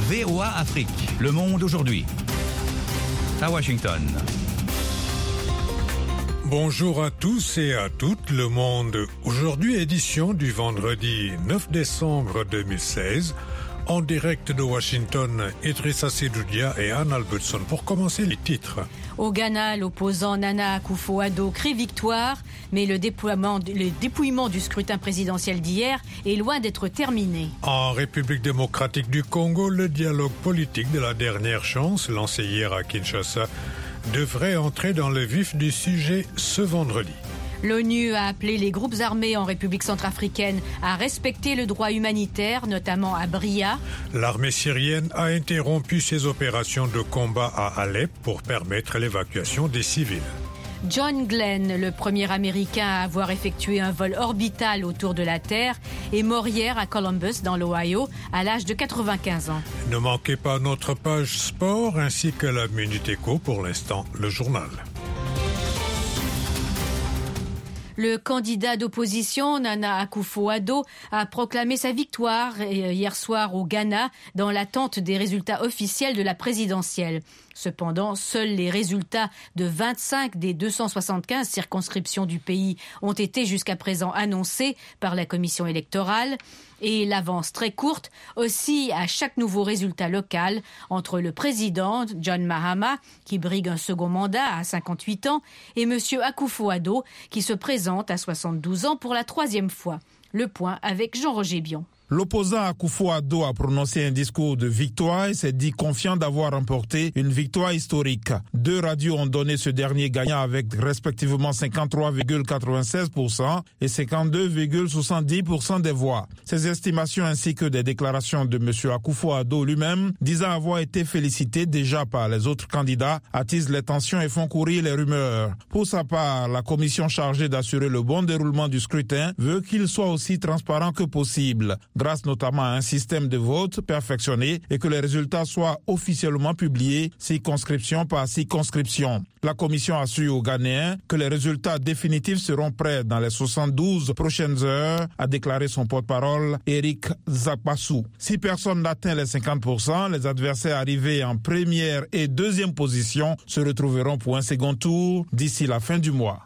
VOA Afrique, le monde aujourd'hui. À Washington. Bonjour à tous et à toutes, le monde aujourd'hui, édition du vendredi 9 décembre 2016. En direct de Washington, Idrissa Sedoudia et Anne Albertson. Pour commencer, les titres. Au Ghana, l'opposant Nana Akufo-Addo crie victoire, mais le dépouillement du scrutin présidentiel d'hier est loin d'être terminé. En République démocratique du Congo, le dialogue politique de la dernière chance, lancé hier à Kinshasa, devrait entrer dans le vif du sujet ce vendredi. L'ONU a appelé les groupes armés en République centrafricaine à respecter le droit humanitaire, notamment à Bria. L'armée syrienne a interrompu ses opérations de combat à Alep pour permettre l'évacuation des civils. John Glenn, le premier Américain à avoir effectué un vol orbital autour de la Terre, est mort hier à Columbus, dans l'Ohio, à l'âge de 95 ans. Ne manquez pas notre page sport ainsi que la Minute Éco, pour l'instant, le journal. Le candidat d'opposition, Nana Akufo-Addo, a proclamé sa victoire hier soir au Ghana dans l'attente des résultats officiels de la présidentielle. Cependant, seuls les résultats de 25 des 275 circonscriptions du pays ont été jusqu'à présent annoncés par la commission électorale. Et l'avance très courte aussi à chaque nouveau résultat local entre le président John Mahama, qui brigue un second mandat à 58 ans, et M. Akufo-Addo, qui se présente à 72 ans pour la troisième fois. Le point avec Jean-Roger Bion. L'opposant Akufo-Addo a prononcé un discours de victoire et s'est dit confiant d'avoir remporté une victoire historique. 2 radios ont donné ce dernier gagnant avec respectivement 53,96% et 52,70% des voix. Ces estimations ainsi que des déclarations de M. Akufo-Addo lui-même, disant avoir été félicité déjà par les autres candidats, attisent les tensions et font courir les rumeurs. Pour sa part, la commission chargée d'assurer le bon déroulement du scrutin veut qu'il soit aussi transparent que possible, grâce notamment à un système de vote perfectionné et que les résultats soient officiellement publiés circonscription par circonscription. La commission assure aux Ghanéens que les résultats définitifs seront prêts dans les 72 prochaines heures, a déclaré son porte-parole Eric Zakpassou. Si personne n'atteint les 50%, les adversaires arrivés en première et deuxième position se retrouveront pour un second tour d'ici la fin du mois.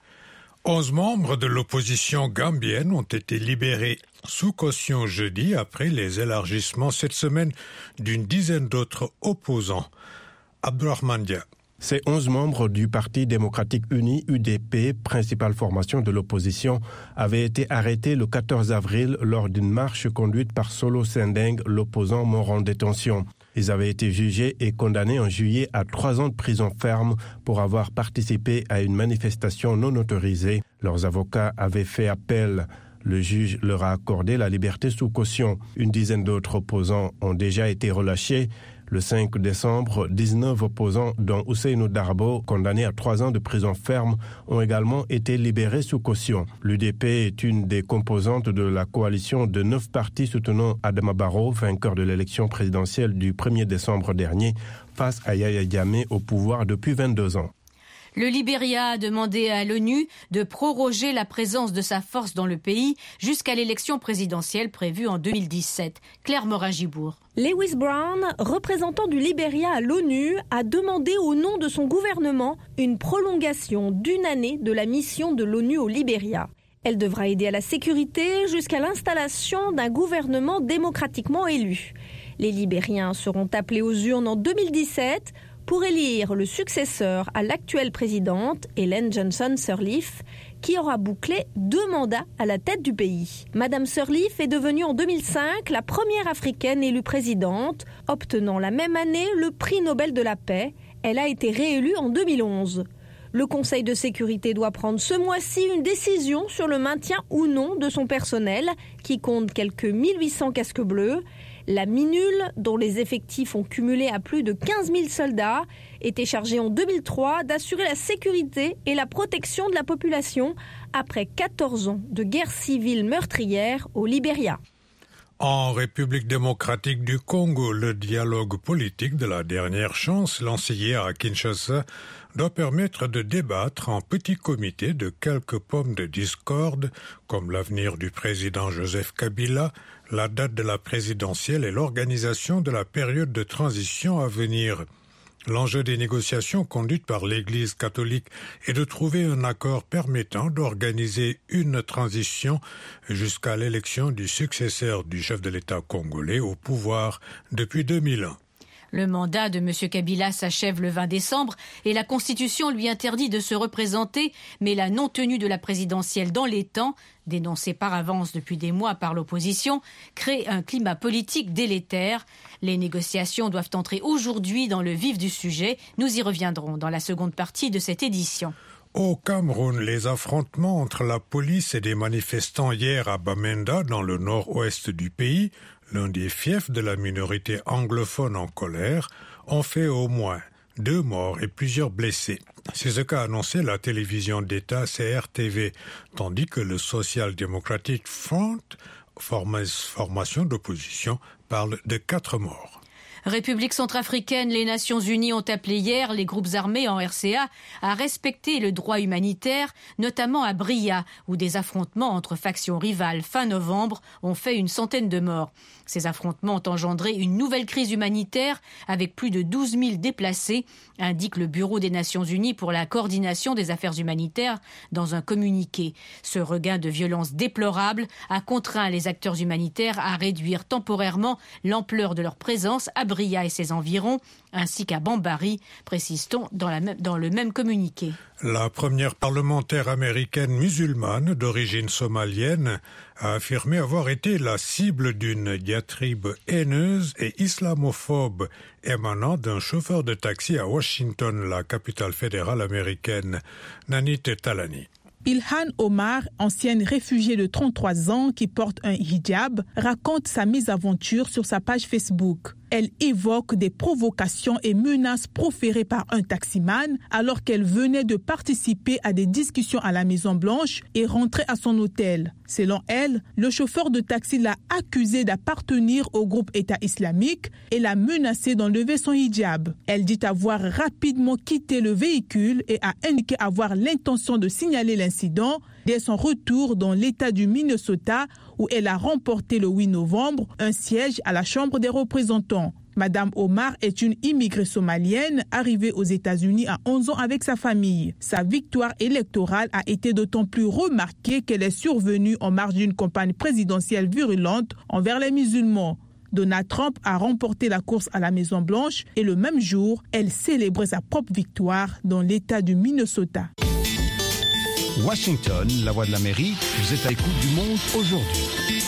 11 membres de l'opposition gambienne ont été libérés sous caution jeudi après les élargissements cette semaine d'une dizaine d'autres opposants. Abdourahmane Dia. Ces 11 membres du Parti démocratique uni, UDP, principale formation de l'opposition, avaient été arrêtés le 14 avril lors d'une marche conduite par Solo Sendeng, l'opposant mort en détention. Ils avaient été jugés et condamnés en juillet à 3 ans de prison ferme pour avoir participé à une manifestation non autorisée. Leurs avocats avaient fait appel. Le juge leur a accordé la liberté sous caution. Une dizaine d'autres opposants ont déjà été relâchés. Le 5 décembre, 19 opposants, dont Ousseynou Darbo, condamné à 3 ans de prison ferme, ont également été libérés sous caution. L'UDP est une des composantes de la coalition de 9 partis soutenant Adama Barrow, vainqueur de l'élection présidentielle du 1er décembre dernier, face à Yahya Jammeh au pouvoir depuis 22 ans. Le Libéria a demandé à l'ONU de proroger la présence de sa force dans le pays jusqu'à l'élection présidentielle prévue en 2017. Claire Morin-Gibour. Lewis Brown, représentant du Libéria à l'ONU, a demandé au nom de son gouvernement une prolongation d'1 année de la mission de l'ONU au Libéria. Elle devra aider à la sécurité jusqu'à l'installation d'un gouvernement démocratiquement élu. Les Libériens seront appelés aux urnes en 2017 pour élire le successeur à l'actuelle présidente, Ellen Johnson Sirleaf, qui aura bouclé 2 mandats à la tête du pays. Madame Sirleaf est devenue en 2005 la première africaine élue présidente, obtenant la même année le prix Nobel de la paix. Elle a été réélue en 2011. Le Conseil de sécurité doit prendre ce mois-ci une décision sur le maintien ou non de son personnel, qui compte quelques 1800 casques bleus. La MINUL, dont les effectifs ont cumulé à plus de 15 000 soldats, était chargée en 2003 d'assurer la sécurité et la protection de la population après 14 ans de guerre civile meurtrière au Libéria. En République démocratique du Congo, le dialogue politique de la dernière chance, lancé hier à Kinshasa, doit permettre de débattre en petit comité de quelques pommes de discorde, comme l'avenir du président Joseph Kabila, la date de la présidentielle et l'organisation de la période de transition à venir. L'enjeu des négociations conduites par l'Église catholique est de trouver un accord permettant d'organiser une transition jusqu'à l'élection du successeur du chef de l'État congolais au pouvoir depuis 2001. Le mandat de M. Kabila s'achève le 20 décembre et la Constitution lui interdit de se représenter, mais la non-tenue de la présidentielle dans les temps, dénoncée par avance depuis des mois par l'opposition, crée un climat politique délétère. Les négociations doivent entrer aujourd'hui dans le vif du sujet. Nous y reviendrons dans la seconde partie de cette édition. Au Cameroun, les affrontements entre la police et des manifestants hier à Bamenda, dans le nord-ouest du pays, l'un des fiefs de la minorité anglophone en colère, ont fait au moins 2 morts et plusieurs blessés. C'est ce qu'a annoncé la télévision d'État CRTV, tandis que le Social Democratic Front, formation d'opposition, parle de 4 morts. République centrafricaine, les Nations Unies ont appelé hier les groupes armés en RCA à respecter le droit humanitaire, notamment à Bria, où des affrontements entre factions rivales fin novembre ont fait une centaine de morts. Ces affrontements ont engendré une nouvelle crise humanitaire avec plus de 12 000 déplacés, indique le Bureau des Nations Unies pour la coordination des affaires humanitaires dans un communiqué. Ce regain de violence déplorable a contraint les acteurs humanitaires à réduire temporairement l'ampleur de leur présence à Bria et ses environs, ainsi qu'à Bambari, précise-t-on dans le même communiqué. La première parlementaire américaine musulmane d'origine somalienne a affirmé avoir été la cible d'une diatribe haineuse et islamophobe émanant d'un chauffeur de taxi à Washington, la capitale fédérale américaine. Nanit Talani. Ilhan Omar, ancienne réfugiée de 33 ans qui porte un hijab, raconte sa mésaventure sur sa page Facebook. Elle évoque des provocations et menaces proférées par un taximan alors qu'elle venait de participer à des discussions à la Maison-Blanche et rentrer à son hôtel. Selon elle, le chauffeur de taxi l'a accusée d'appartenir au groupe État islamique et l'a menacée d'enlever son hijab. Elle dit avoir rapidement quitté le véhicule et a indiqué avoir l'intention de signaler l'incident dès son retour dans l'État du Minnesota où elle a remporté le 8 novembre un siège à la Chambre des représentants. Madame Omar est une immigrée somalienne arrivée aux États-Unis à 11 ans avec sa famille. Sa victoire électorale a été d'autant plus remarquée qu'elle est survenue en marge d'une campagne présidentielle virulente envers les musulmans. Donald Trump a remporté la course à la Maison-Blanche et le même jour, elle célébrait sa propre victoire dans l'État du Minnesota. Washington, la voix de l'Amérique, vous êtes à l'écoute du monde aujourd'hui.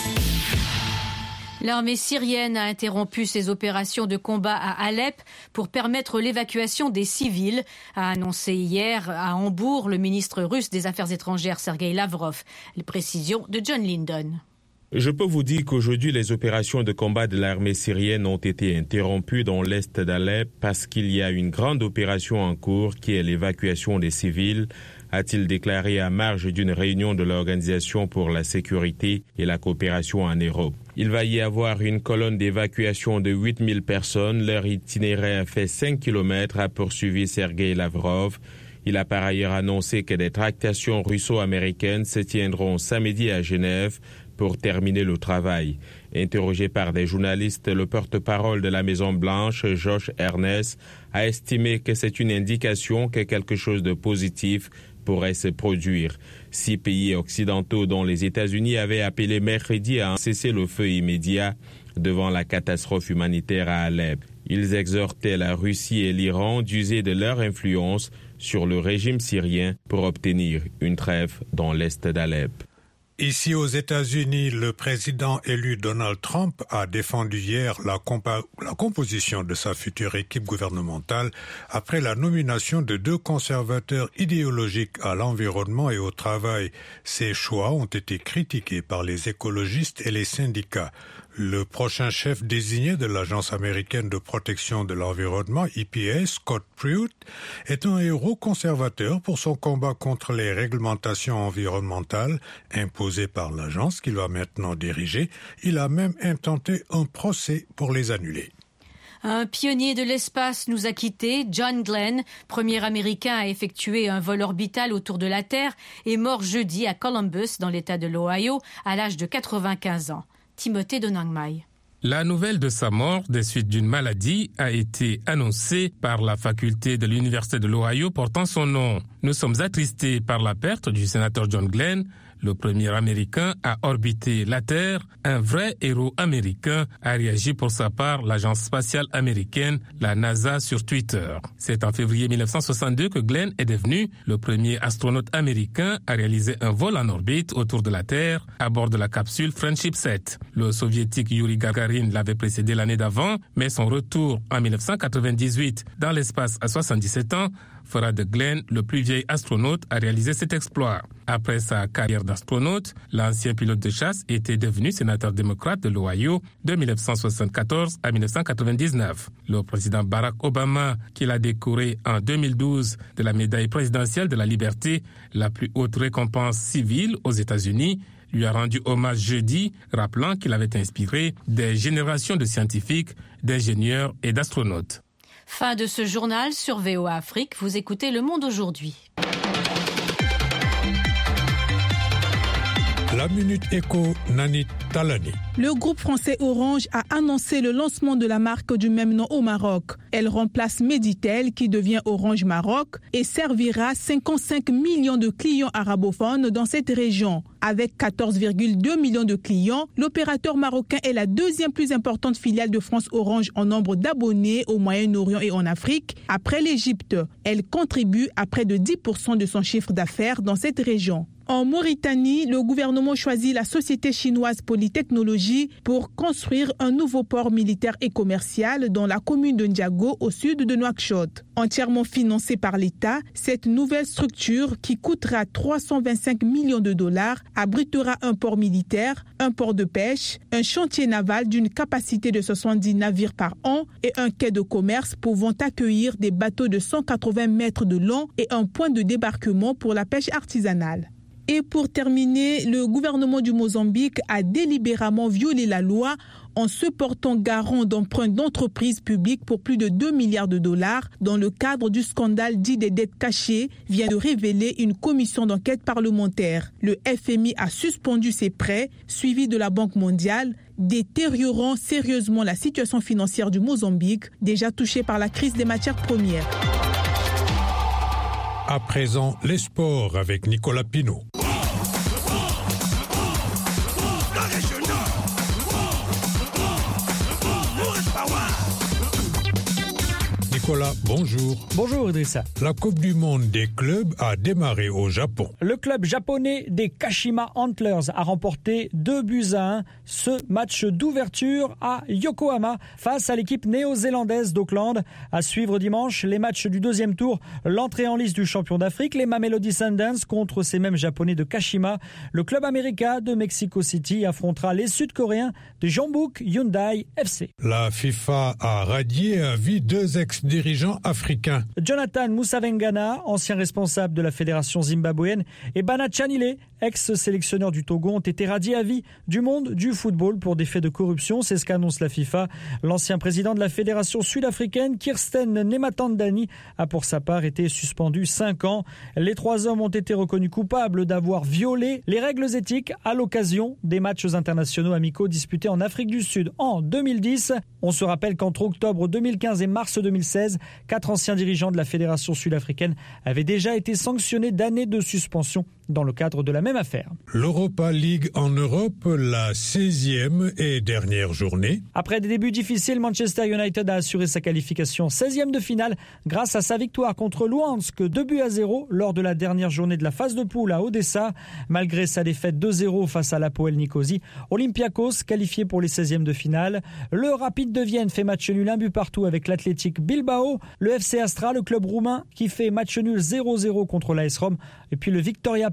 L'armée syrienne a interrompu ses opérations de combat à Alep pour permettre l'évacuation des civils, a annoncé hier à Hambourg le ministre russe des Affaires étrangères Sergueï Lavrov. Les précisions de John Lyndon. Je peux vous dire qu'aujourd'hui, les opérations de combat de l'armée syrienne ont été interrompues dans l'est d'Alep parce qu'il y a une grande opération en cours qui est l'évacuation des civils, a-t-il déclaré à marge d'une réunion de l'Organisation pour la sécurité et la coopération en Europe. Il va y avoir une colonne d'évacuation de 8000 personnes. Leur itinéraire fait 5 km, a poursuivi Sergueï Lavrov. Il a par ailleurs annoncé que des tractations russo-américaines se tiendront samedi à Genève pour terminer le travail. Interrogé par des journalistes, le porte-parole de la Maison-Blanche, Josh Earnest, a estimé que c'est une indication que quelque chose de positif pourrait se produire. 6 pays occidentaux, dont les États-Unis, avaient appelé mercredi à un cessez-le-feu immédiat devant la catastrophe humanitaire à Alep. Ils exhortaient la Russie et l'Iran d'user de leur influence sur le régime syrien pour obtenir une trêve dans l'est d'Alep. Ici aux États-Unis, le président élu Donald Trump a défendu hier la composition de sa future équipe gouvernementale après la nomination de 2 conservateurs idéologiques à l'environnement et au travail. Ces choix ont été critiqués par les écologistes et les syndicats. Le prochain chef désigné de l'Agence américaine de protection de l'environnement, EPA, Scott Pruitt, est un héros conservateur pour son combat contre les réglementations environnementales imposées par l'agence qu'il va maintenant diriger. Il a même intenté un procès pour les annuler. Un pionnier de l'espace nous a quittés. John Glenn, premier Américain à effectuer un vol orbital autour de la Terre, est mort jeudi à Columbus, dans l'État de l'Ohio, à l'âge de 95 ans. Timothée Donangmai. La nouvelle de sa mort des suites d'une maladie a été annoncée par la faculté de l'Université de l'Ohio portant son nom. Nous sommes attristés par la perte du sénateur John Glenn, le premier Américain à orbiter la Terre. Un vrai héros américain, a réagi pour sa part l'agence spatiale américaine, la NASA, sur Twitter. C'est en février 1962 que Glenn est devenu le premier astronaute américain à réaliser un vol en orbite autour de la Terre à bord de la capsule Friendship 7. Le soviétique Yuri Gagarin l'avait précédé l'année d'avant, mais son retour en 1998 dans l'espace à 77 ans fera de Glenn le plus vieil astronaute à réaliser cet exploit. Après sa carrière d'astronaute, l'ancien pilote de chasse était devenu sénateur démocrate de l'Ohio de 1974 à 1999. Le président Barack Obama, qui l'a décoré en 2012 de la médaille présidentielle de la liberté, la plus haute récompense civile aux États-Unis, lui a rendu hommage jeudi, rappelant qu'il avait inspiré des générations de scientifiques, d'ingénieurs et d'astronautes. Fin de ce journal sur VOA Afrique. Vous écoutez Le Monde aujourd'hui. La Minute Éco, Nani Talani. Le groupe français Orange a annoncé le lancement de la marque du même nom au Maroc. Elle remplace Meditel, qui devient Orange Maroc, et servira 55 millions de clients arabophones dans cette région. Avec 14,2 millions de clients, l'opérateur marocain est la deuxième plus importante filiale de France Orange en nombre d'abonnés au Moyen-Orient et en Afrique, après l'Égypte. Elle contribue à près de 10% de son chiffre d'affaires dans cette région. En Mauritanie, le gouvernement choisit la société chinoise Polytechnologie pour construire un nouveau port militaire et commercial dans la commune de Ndiago, au sud de Nouakchott. Entièrement financée par l'État, cette nouvelle structure, qui coûtera 325 millions de dollars, abritera un port militaire, un port de pêche, un chantier naval d'une capacité de 70 navires par an et un quai de commerce pouvant accueillir des bateaux de 180 mètres de long et un point de débarquement pour la pêche artisanale. Et pour terminer, le gouvernement du Mozambique a délibérément violé la loi en se portant garant d'emprunts d'entreprises publiques pour plus de 2 milliards de dollars dans le cadre du scandale dit des dettes cachées, vient de révéler une commission d'enquête parlementaire. Le FMI a suspendu ses prêts, suivi de la Banque mondiale, détériorant sérieusement la situation financière du Mozambique, déjà touché par la crise des matières premières. À présent, les sports avec Nicolas Pinault. Nicolas, bonjour. Bonjour Idrissa. La Coupe du monde des clubs a démarré au Japon. Le club japonais des Kashima Antlers a remporté 2-1 ce match d'ouverture à Yokohama face à l'équipe néo-zélandaise d'Auckland. À suivre dimanche, les matchs du deuxième tour, l'entrée en lice du champion d'Afrique, les Mamelodi Sundowns contre ces mêmes japonais de Kashima. Le club américain de Mexico City affrontera les Sud-Coréens de Jeonbuk Hyundai FC. La FIFA a radié à vie 2 ex-dirigeants africains. Jonathan Moussavengana, ancien responsable de la fédération zimbabwéenne, et Bana Chanile, ex-sélectionneur du Togo, ont été radiés à vie du monde du football pour des faits de corruption. C'est ce qu'annonce la FIFA. L'ancien président de la fédération sud-africaine, Kirsten Nematandani, a pour sa part été suspendu 5 ans. Les 3 hommes ont été reconnus coupables d'avoir violé les règles éthiques à l'occasion des matchs internationaux amicaux disputés en Afrique du Sud en 2010. On se rappelle qu'entre octobre 2015 et mars 2016, 4 anciens dirigeants de la fédération sud-africaine avaient déjà été sanctionnés d'années de suspension dans le cadre de la même affaire. L'Europa League en Europe, la 16e et dernière journée. Après des débuts difficiles, Manchester United a assuré sa qualification 16e de finale grâce à sa victoire contre Luhansk 2-0 lors de la dernière journée de la phase de poule à Odessa. Malgré sa défaite 2-0 face à l'Apoel Nicosie, Olympiakos qualifié pour les 16e de finale. Le Rapid de Vienne fait match nul 1 but partout avec l'Athletic Bilbao. Le FC Astra, le club roumain, qui fait match nul 0-0 contre l'AS Rome. Et puis le Victoria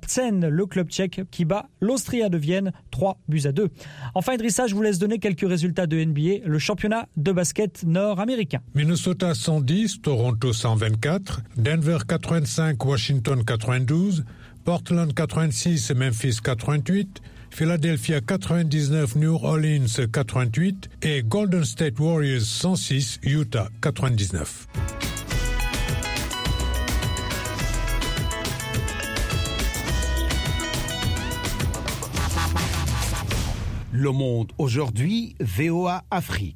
Plzen, le club tchèque qui bat l'Austria de Vienne 3-2. Enfin, Idrissa, je vous laisse donner quelques résultats de NBA, le championnat de basket nord-américain. Minnesota 110, Toronto 124, Denver 85, Washington 92, Portland 86, Memphis 88, Philadelphia 99, New Orleans 88 et Golden State Warriors 106, Utah 99. Le Monde aujourd'hui, VOA Afrique.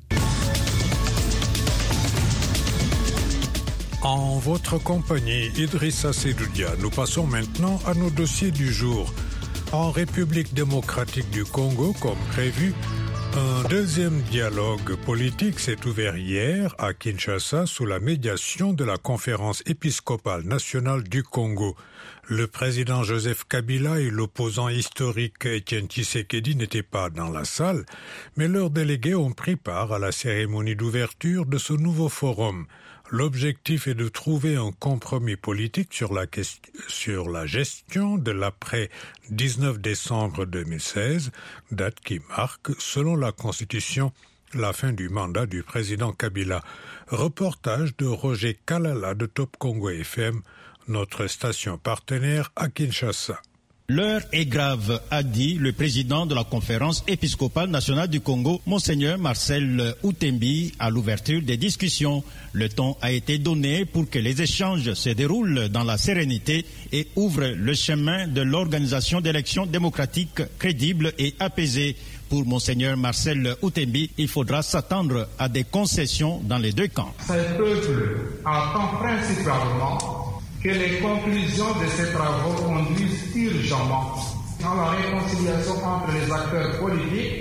En votre compagnie, Idrissa Sedoudia, nous passons maintenant à nos dossiers du jour. En République démocratique du Congo, comme prévu, un deuxième dialogue politique s'est ouvert hier à Kinshasa sous la médiation de la Conférence épiscopale nationale du Congo. Le président Joseph Kabila et l'opposant historique Étienne Tshisekedi n'étaient pas dans la salle, mais leurs délégués ont pris part à la cérémonie d'ouverture de ce nouveau forum. L'objectif est de trouver un compromis politique sur la gestion de l'après 19 décembre 2016, date qui marque, selon la Constitution, la fin du mandat du président Kabila. Reportage de Roger Kalala de Top Congo FM, notre station partenaire à Kinshasa. L'heure est grave, a dit le président de la conférence épiscopale nationale du Congo, Monseigneur Marcel Outembi, à l'ouverture des discussions. Le temps a été donné pour que les échanges se déroulent dans la sérénité et ouvrent le chemin de l'organisation d'élections démocratiques crédibles et apaisées. Pour Monseigneur Marcel Outembi, il faudra s'attendre à des concessions dans les deux camps. Ce peuple attend principalement que les conclusions de ces travaux conduisent urgemment à la réconciliation entre les acteurs politiques,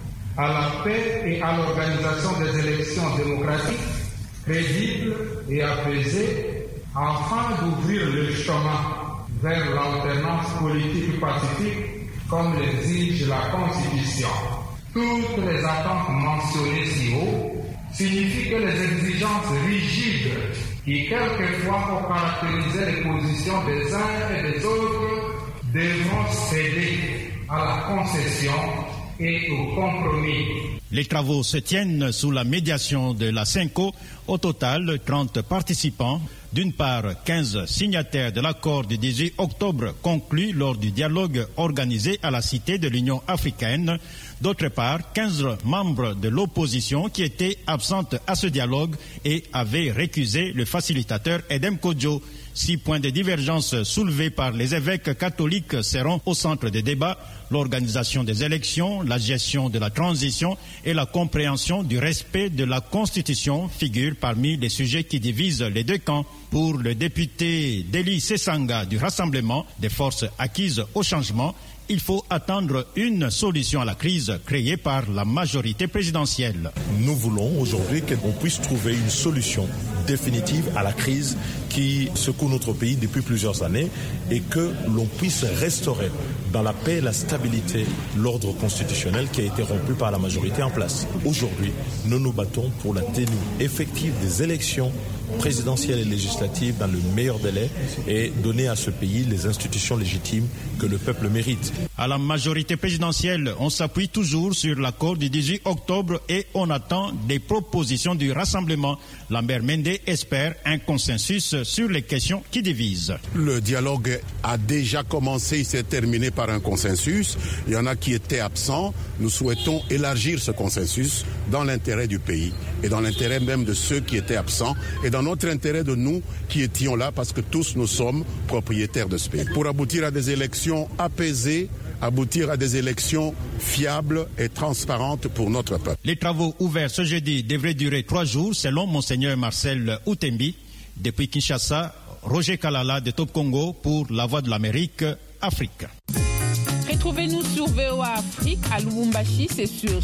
à la paix et à l'organisation des élections démocratiques, crédibles et apaisées, afin d'ouvrir le chemin vers l'alternance politique pacifique, comme l'exige la Constitution. Toutes les attentes mentionnées ci haut signifient que les exigences rigides qui quelquefois ont caractérisé les positions des uns et des autres devront céder à la concession et au compromis. Les travaux se tiennent sous la médiation de la CENCO. Au total, 30 participants. D'une part, 15 signataires de l'accord du 18 octobre conclu lors du dialogue organisé à la Cité de l'Union africaine. D'autre part, 15 membres de l'opposition qui étaient absentes à ce dialogue et avaient récusé le facilitateur Edem Kodjo. 6 points de divergence soulevés par les évêques catholiques seront au centre des débats: l'organisation des élections, la gestion de la transition et la compréhension du respect de la Constitution figurent parmi les sujets qui divisent les deux camps. Pour le député Deli Sesanga du Rassemblement des forces acquises au changement, il faut attendre une solution à la crise créée par la majorité présidentielle. Nous voulons aujourd'hui qu'on puisse trouver une solution définitive à la crise qui secoue notre pays depuis plusieurs années et que l'on puisse restaurer dans la paix et la stabilité l'ordre constitutionnel qui a été rompu par la majorité en place. Aujourd'hui, nous nous battons pour la tenue effective des élections présidentielles et législatives dans le meilleur délai et donner à ce pays les institutions légitimes que le peuple mérite. À la majorité présidentielle, on s'appuie toujours sur l'accord du 18 octobre et on attend des propositions du Rassemblement. Lambert Mende espère un consensus sur les questions qui divisent. Le dialogue a déjà commencé, il s'est terminé par un consensus. Il y en a qui étaient absents. Nous souhaitons élargir ce consensus dans l'intérêt du pays et dans l'intérêt même de ceux qui étaient absents et dans notre intérêt de nous qui étions là, parce que tous nous sommes propriétaires de ce pays. Pour aboutir à des élections apaisées, aboutir à des élections fiables et transparentes pour notre peuple. Les travaux ouverts ce jeudi devraient durer 3 jours selon Monseigneur Marcel Outembi. Depuis Kinshasa, Roger Kalala de Top Congo pour La Voix de l'Amérique, Afrique. Retrouvez-nous sur VOA Afrique à Lubumbashi, c'est sur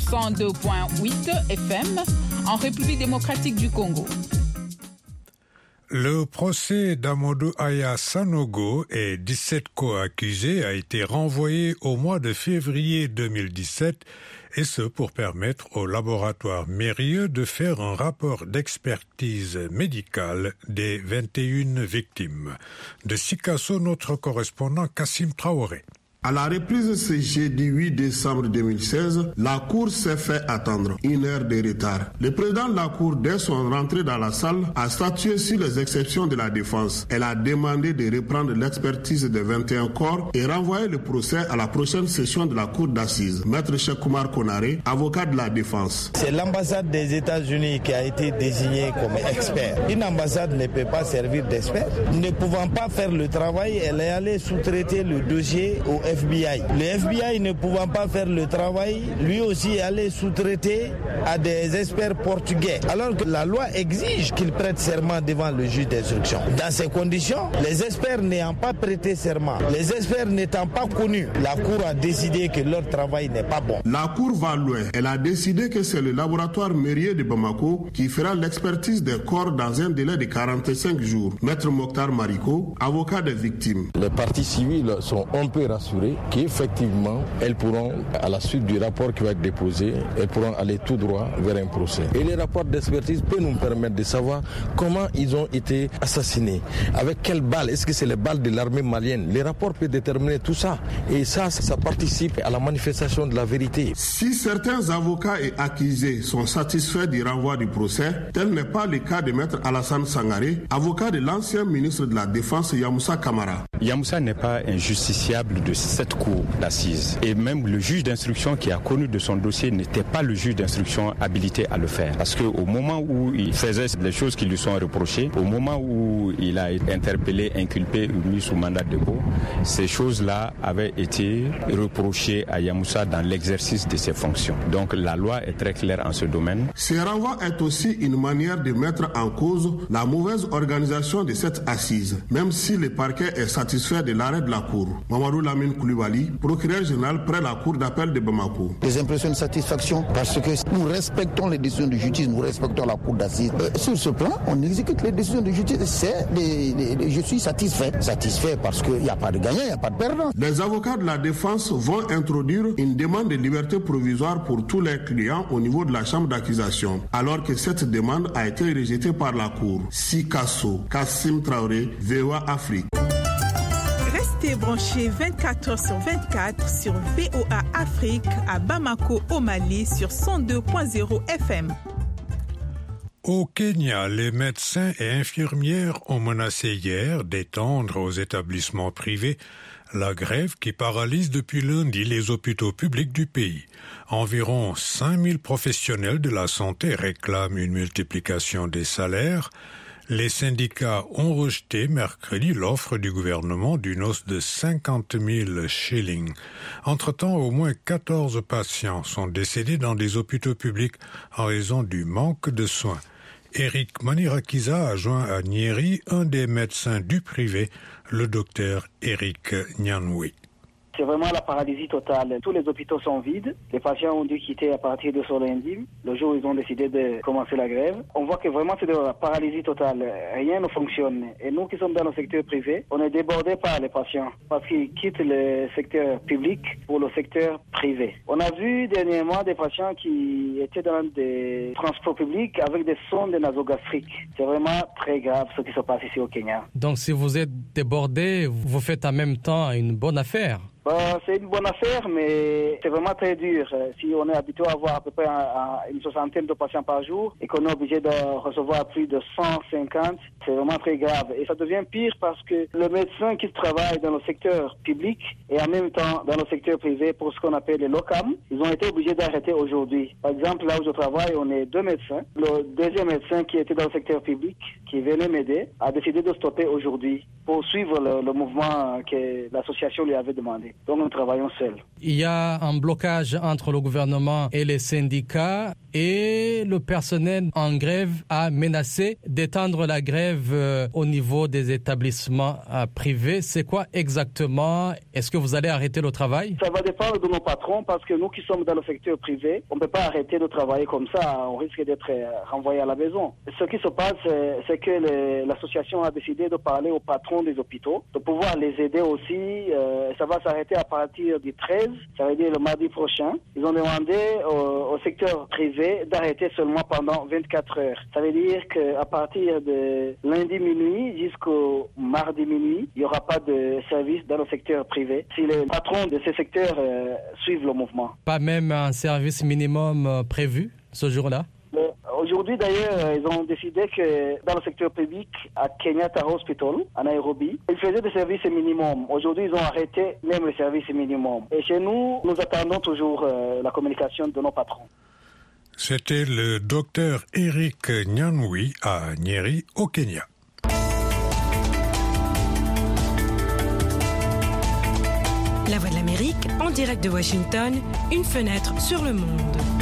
102.8 FM en République démocratique du Congo. Le procès d'Amadou Aya Sanogo et 17 co-accusés a été renvoyé au mois de février 2017 et ce pour permettre au laboratoire Mérieux de faire un rapport d'expertise médicale des 21 victimes. De Sikasso, notre correspondant Kassim Traoré. À la reprise ce jeudi 8 décembre 2016, la Cour s'est fait attendre, 1 heure de retard. Le président de la Cour, dès son rentrée dans la salle, a statué sur les exceptions de la défense. Elle a demandé de reprendre l'expertise des 21 corps et renvoyer le procès à la prochaine session de la Cour d'assises. Maître Cheikh Oumar Konaré, avocat de la défense. C'est l'ambassade des États-Unis qui a été désignée comme expert. Une ambassade ne peut pas servir d'expert. Ne pouvant pas faire le travail, elle est allée sous-traiter le dossier au FBI. Le FBI ne pouvant pas faire le travail, lui aussi est allé sous-traiter à des experts portugais. Alors que la loi exige qu'ils prêtent serment devant le juge d'instruction. Dans ces conditions, les experts n'ayant pas prêté serment, les experts n'étant pas connus, la Cour a décidé que leur travail n'est pas bon. La Cour va loin. Elle a décidé que c'est le laboratoire Mérieux de Bamako qui fera l'expertise des corps dans un délai de 45 jours. Maître Mokhtar Mariko, avocat des victimes. Les parties civiles sont un peu rassurées qu'effectivement, elles pourront, à la suite du rapport qui va être déposé, elles pourront aller tout droit vers un procès. Et les rapports d'expertise peuvent nous permettre de savoir comment ils ont été assassinés, avec quelles balles, est-ce que c'est les balles de l'armée malienne. Les rapports peuvent déterminer tout ça. Et ça participe à la manifestation de la vérité. Si certains avocats et accusés sont satisfaits du renvoi du procès, tel n'est pas le cas de Maître Alassane Sangaré, avocat de l'ancien ministre de la Défense Yamoussa Kamara. Yamoussa n'est pas un justiciable de cette cour d'assises. Et même le juge d'instruction qui a connu de son dossier n'était pas le juge d'instruction habilité à le faire. Parce qu'au moment où il faisait les choses qui lui sont reprochées, au moment où il a été interpellé, inculpé ou mis sous mandat de dépôt, ces choses-là avaient été reprochées à Yamoussa dans l'exercice de ses fonctions. Donc la loi est très claire en ce domaine. Ce renvoi est aussi une manière de mettre en cause la mauvaise organisation de cette assise, même si le parquet est satisfait de l'arrêt de la Cour. Mamadou Lamine Koulibaly, procureur général près la Cour d'appel de Bamako. Des impressions de satisfaction parce que nous respectons les décisions de justice, nous respectons la Cour d'assises. Sur ce plan, on exécute les décisions de justice. Je suis satisfait. Satisfait parce qu'il n'y a pas de gagnant, il n'y a pas de perdant. Les avocats de la défense vont introduire une demande de liberté provisoire pour tous les clients au niveau de la chambre d'accusation, alors que cette demande a été rejetée par la Cour. Sikasso, Kassim Traoré, VOA Afrique. Restez branchés 24h/24 sur VOA Afrique à Bamako au Mali sur 102.0 FM. Au Kenya, les médecins et infirmières ont menacé hier d'étendre aux établissements privés la grève qui paralyse depuis lundi les hôpitaux publics du pays. Environ 5000 professionnels de la santé réclament une multiplication des salaires. Les syndicats ont rejeté mercredi l'offre du gouvernement d'une hausse de 50 000 shillings. Entre-temps, au moins 14 patients sont décédés dans des hôpitaux publics en raison du manque de soins. Eric Manirakiza a joint à Nyeri un des médecins du privé, le docteur Eric Nyanwi. C'est vraiment la paralysie totale. Tous les hôpitaux sont vides. Les patients ont dû quitter à partir de ce lundi, le jour où ils ont décidé de commencer la grève. On voit que vraiment c'est de la paralysie totale. Rien ne fonctionne. Et nous qui sommes dans le secteur privé, on est débordés par les patients parce qu'ils quittent le secteur public pour le secteur privé. On a vu dernièrement des patients qui étaient dans des transports publics avec des sondes nasogastriques. C'est vraiment très grave ce qui se passe ici au Kenya. Donc si vous êtes débordés, vous faites en même temps une bonne affaire. C'est une bonne affaire, mais c'est vraiment très dur. Si on est habitué à avoir à peu près une soixantaine de patients par jour et qu'on est obligé de recevoir plus de 150, c'est vraiment très grave. Et ça devient pire parce que le médecin qui travaille dans le secteur public et en même temps dans le secteur privé pour ce qu'on appelle les locums, ils ont été obligés d'arrêter aujourd'hui. Par exemple, là où je travaille, on est 2 médecins. Le deuxième médecin qui était dans le secteur public, qui venait m'aider, a décidé de stopper aujourd'hui pour suivre le mouvement que l'association lui avait demandé. Donc nous travaillons seuls. Il y a un blocage entre le gouvernement et les syndicats et le personnel en grève a menacé d'étendre la grève au niveau des établissements privés. C'est quoi exactement? Est-ce que vous allez arrêter le travail? Ça va dépendre de nos patrons parce que nous qui sommes dans le secteur privé, on ne peut pas arrêter de travailler comme ça. On risque d'être renvoyé à la maison. Ce qui se passe, c'est que l'association a décidé de parler aux patrons des hôpitaux, de pouvoir les aider aussi. Ça va s'arrêter arrêter à partir du 13, ça veut dire le mardi prochain. Ils ont demandé au secteur privé d'arrêter seulement pendant 24 heures. Ça veut dire qu'à partir de lundi minuit jusqu'au mardi minuit, il n'y aura pas de service dans le secteur privé si les patrons de ces secteurs suivent le mouvement. Pas même un service minimum prévu ce jour-là? Aujourd'hui, d'ailleurs, ils ont décidé que dans le secteur public, à Kenyatta Hospital, à Nairobi, ils faisaient des services minimums. Aujourd'hui, ils ont arrêté même les services minimums. Et chez nous, nous attendons toujours la communication de nos patrons. C'était le docteur Eric Nyanwi à Nyeri, au Kenya. La Voix de l'Amérique, en direct de Washington, une fenêtre sur le monde.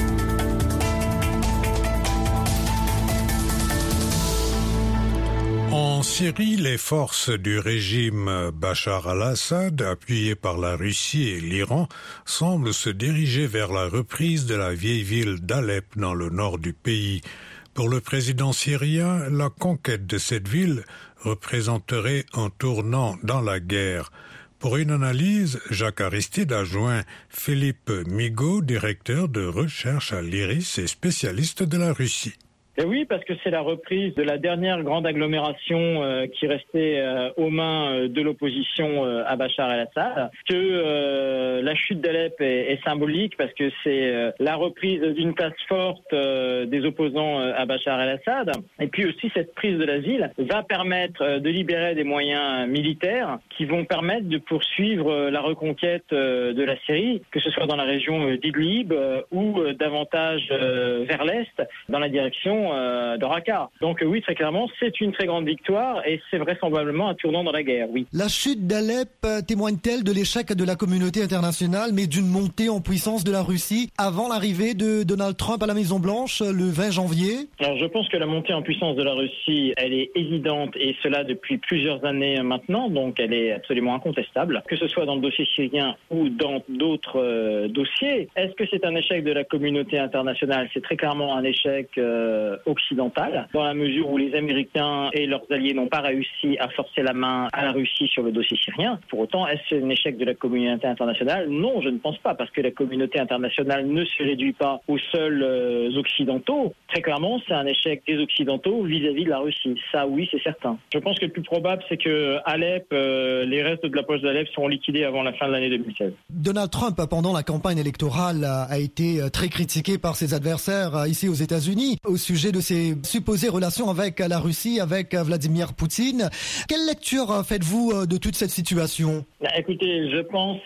En Syrie, les forces du régime Bachar al-Assad, appuyées par la Russie et l'Iran, semblent se diriger vers la reprise de la vieille ville d'Alep dans le nord du pays. Pour le président syrien, la conquête de cette ville représenterait un tournant dans la guerre. Pour une analyse, Jacques Aristide a joint Philippe Migaud, directeur de recherche à l'IRIS et spécialiste de la Russie. Et oui, parce que c'est la reprise de la dernière grande agglomération qui restait aux mains de l'opposition à Bachar el-Assad, que la chute d'Alep est symbolique parce que c'est la reprise d'une place forte des opposants à Bachar el-Assad. Et puis aussi, cette prise de la ville va permettre de libérer des moyens militaires qui vont permettre de poursuivre la reconquête de la Syrie, que ce soit dans la région d'Idlib ou davantage vers l'est, dans la direction de Raqqa. Donc oui, très clairement, c'est une très grande victoire et c'est vraisemblablement un tournant dans la guerre, oui. La chute d'Alep témoigne-t-elle de l'échec de la communauté internationale, mais d'une montée en puissance de la Russie avant l'arrivée de Donald Trump à la Maison-Blanche le 20 janvier? Alors, je pense que la montée en puissance de la Russie, elle est évidente et cela depuis plusieurs années maintenant, donc elle est absolument incontestable, que ce soit dans le dossier syrien ou dans d'autres dossiers. Est-ce que c'est un échec de la communauté internationale? C'est très clairement un échec occidentale, dans la mesure où les Américains et leurs alliés n'ont pas réussi à forcer la main à la Russie sur le dossier syrien. Pour autant, est-ce un échec de la communauté internationale? Non, je ne pense pas, parce que la communauté internationale ne se réduit pas aux seuls occidentaux. Très clairement, c'est un échec des occidentaux vis-à-vis de la Russie. Ça, oui, c'est certain. Je pense que le plus probable, c'est que Alep, les restes de la poche d'Alep seront liquidés avant la fin de l'année 2016. Donald Trump, pendant la campagne électorale, a été très critiqué par ses adversaires ici aux États-Unis au sujet de ses supposées relations avec la Russie, avec Vladimir Poutine. Quelle lecture faites-vous de toute cette situation? Écoutez, je pense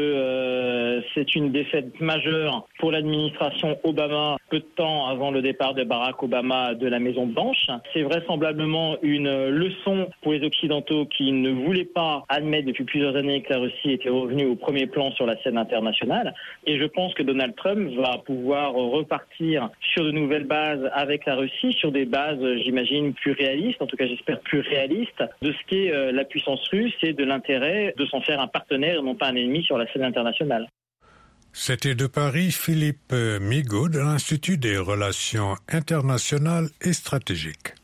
que c'est une défaite majeure pour l'administration Obama, peu de temps avant le départ de Barack Obama de la Maison-Blanche. C'est vraisemblablement une leçon pour les Occidentaux qui ne voulaient pas admettre depuis plusieurs années que la Russie était revenue au premier plan sur la scène internationale. Et je pense que Donald Trump va pouvoir repartir sur de nouvelles bases avec la Russie, sur des bases, j'imagine, plus réalistes, en tout cas j'espère plus réalistes, de ce qu'est la puissance russe et de l'intérêt de s'en faire un partenaire et non pas un ennemi sur la scène internationale. C'était de Paris Philippe Migaud de l'Institut des relations internationales et stratégiques.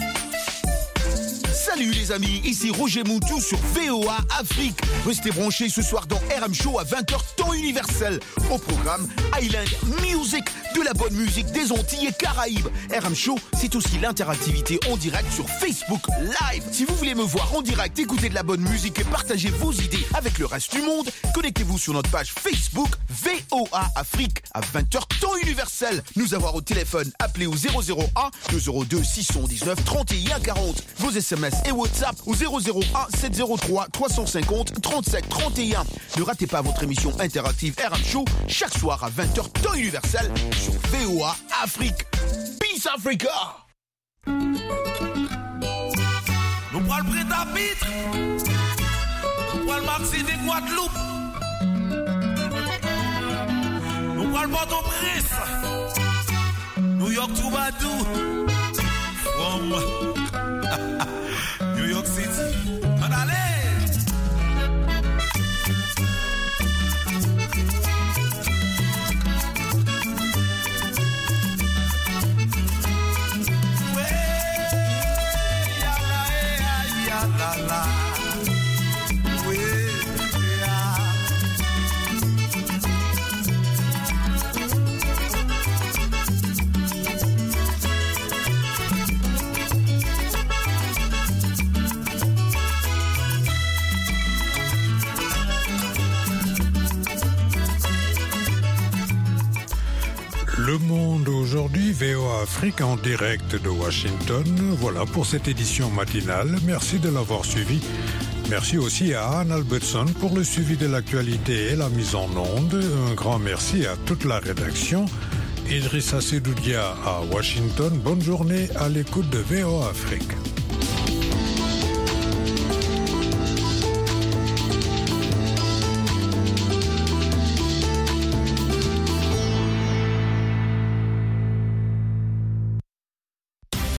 Salut les amis, ici Roger Moutou sur VOA Afrique. Restez branchés ce soir dans RM Show à 20h temps universel. Au programme Island Music, de la bonne musique des Antilles et Caraïbes. RM Show, c'est aussi l'interactivité en direct sur Facebook Live. Si vous voulez me voir en direct, écouter de la bonne musique et partager vos idées avec le reste du monde, connectez-vous sur notre page Facebook VOA Afrique à 20h temps universel. Nous avoir au téléphone, appelez au 001 202 619 31 40. Vos SMS et WhatsApp au 001 703 350 37 31. Ne ratez pas votre émission interactive RM Show chaque soir à 20h temps universel sur VOA Afrique. Peace Africa. Nous prenons le prêt d'arbitre. Nous prenons le maxi des Guadeloupe. Nous prenons le Port-au-Prince. New York to Badou. From New York City. On allez. aujourd'hui VOA Afrique en direct de Washington. Voilà pour cette édition matinale. Merci de l'avoir suivi. Merci aussi à Anne Albertson pour le suivi de l'actualité et la mise en onde. Un grand merci à toute la rédaction. Idrissa Sedoudia à Washington. Bonne journée à l'écoute de VOA Afrique.